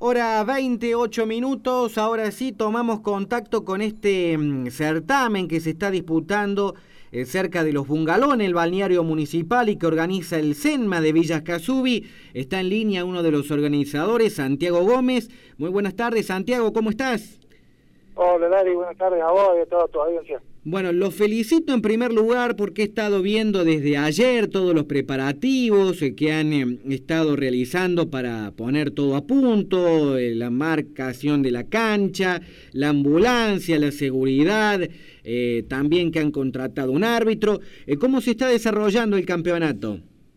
Hora 28 minutos, ahora sí tomamos contacto con este certamen que se está disputando cerca de los Bungaló, en el balneario municipal y que organiza el CENMA de Villa Escazubí. Está en línea uno de los organizadores, Santiago Gómez. Muy buenas tardes, Santiago, ¿cómo estás? Hola, Lali, buenas tardes a vos y a toda tu audiencia. Bueno, los felicito en primer lugar porque he estado viendo desde ayer todos los preparativos que han estado realizando para poner todo a punto, la marcación de la cancha, la ambulancia, la seguridad, también que han contratado un árbitro. ¿Cómo se está desarrollando el campeonato?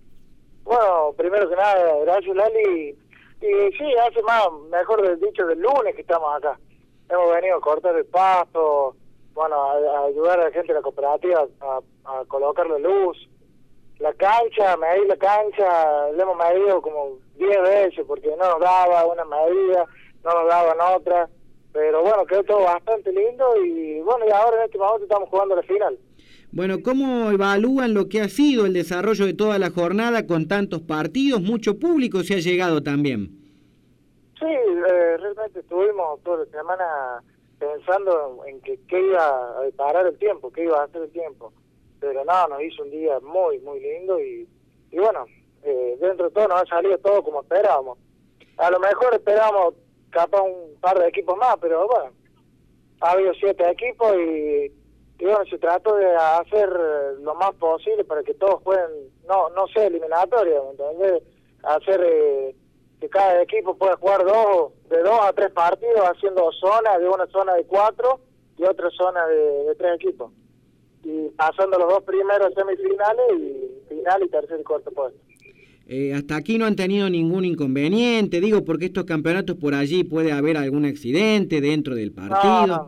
Bueno, primero que nada, gracias, Lali. Y sí, hace mejor dicho, del lunes que estamos acá. Hemos venido a cortar el pasto, bueno, a ayudar a la gente de la cooperativa a colocarle luz. La cancha, medir la cancha, le hemos medido como 10 veces porque no nos daba una medida, no nos daban otra. Pero bueno, quedó todo bastante lindo y bueno, y ahora en este momento estamos jugando la final. Bueno, ¿cómo evalúan lo que ha sido el desarrollo de toda la jornada con tantos partidos? Mucho público se ha llegado también. Sí, realmente estuvimos toda la semana pensando en qué iba a parar el tiempo, qué iba a hacer el tiempo. Pero no, nos hizo un día muy, muy lindo y bueno, dentro de todo nos ha salido todo como esperábamos. A lo mejor esperábamos capaz un par de equipos más, pero bueno, ha habido 7 equipos y bueno, se trató de hacer lo más posible para que todos puedan, no sea eliminatoria, ¿entendés? Hacer que cada equipo pueda jugar de 2 a 3 partidos, haciendo zonas, de una zona de 4 y otra zona de 3 equipos. Y pasando los 2 primeros semifinales y final y tercer y cuarto puesto. Hasta aquí no han tenido ningún inconveniente, digo, porque estos campeonatos por allí puede haber algún accidente dentro del partido.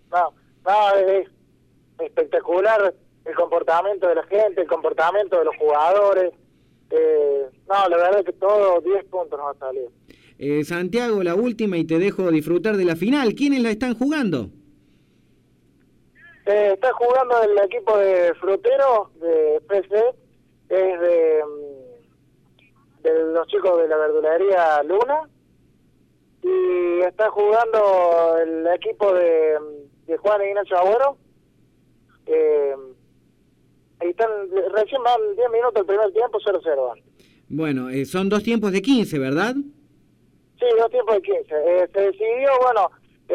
No, es espectacular el comportamiento de la gente, el comportamiento de los jugadores. No, la verdad es que todo 10 puntos nos ha salido. Santiago, la última y te dejo disfrutar de la final. ¿Quiénes la están jugando? Está jugando el equipo de Frutero, de PC, es de los chicos de la verdulería Luna, y está jugando el equipo de Juan Ignacio Agüero. Ahí están, recién van 10 minutos el primer tiempo, 0-0 van. Bueno, son 2 tiempos de 15, ¿verdad? Sí, 2 tiempos de 15. Se decidió, bueno,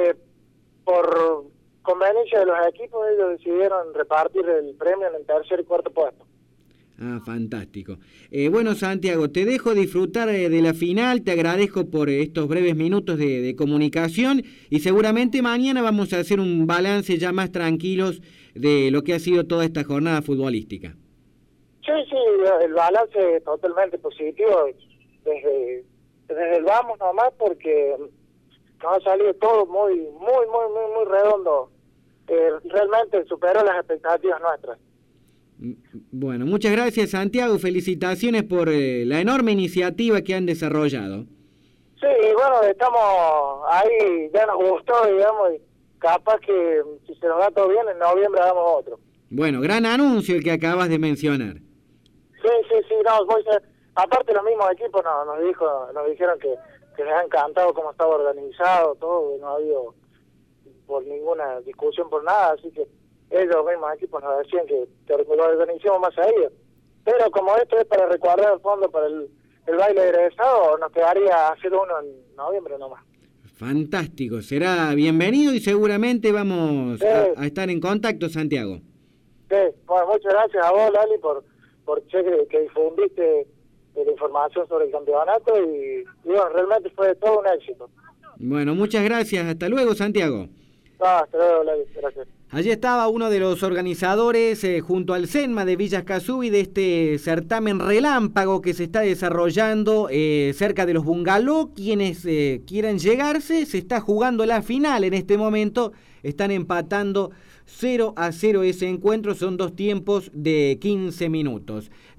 por conveniencia de los equipos, ellos decidieron repartir el premio en el tercer y cuarto puesto. Ah, fantástico. Bueno, Santiago, te dejo disfrutar de la final, te agradezco por estos breves minutos de comunicación y seguramente mañana vamos a hacer un balance ya más tranquilos de lo que ha sido toda esta jornada futbolística. Sí, el balance es totalmente positivo desde el vamos nomás porque nos ha salido todo muy redondo. Realmente superó las expectativas nuestras. Bueno, muchas gracias, Santiago, felicitaciones por la enorme iniciativa que han desarrollado. Sí, bueno, estamos ahí, ya nos gustó, digamos, y capaz que si se nos da todo bien, en noviembre hagamos otro. Bueno, gran anuncio el que acabas de mencionar. Sí, no, aparte los mismos equipos nos dijeron que les ha encantado cómo estaba organizado, todo, no ha habido por ninguna discusión por nada, así que ellos mismos equipos nos decían que lo organicemos más a ellos. Pero como esto es para recordar el fondo para el baile de egresado, nos quedaría hacer uno en noviembre nomás. Fantástico, será bienvenido y seguramente vamos a estar en contacto, Santiago. Sí, bueno, muchas gracias a vos, Lali, por que difundiste la información sobre el campeonato y bueno, realmente fue todo un éxito. Bueno, muchas gracias, hasta luego, Santiago. Hasta luego, Lali, gracias. Allí estaba uno de los organizadores junto al CENMA de Villa Escazubí de este certamen relámpago que se está desarrollando cerca de los Bungaló. Quienes quieran llegarse, se está jugando la final en este momento, están empatando 0-0 ese encuentro, son 2 tiempos de 15 minutos.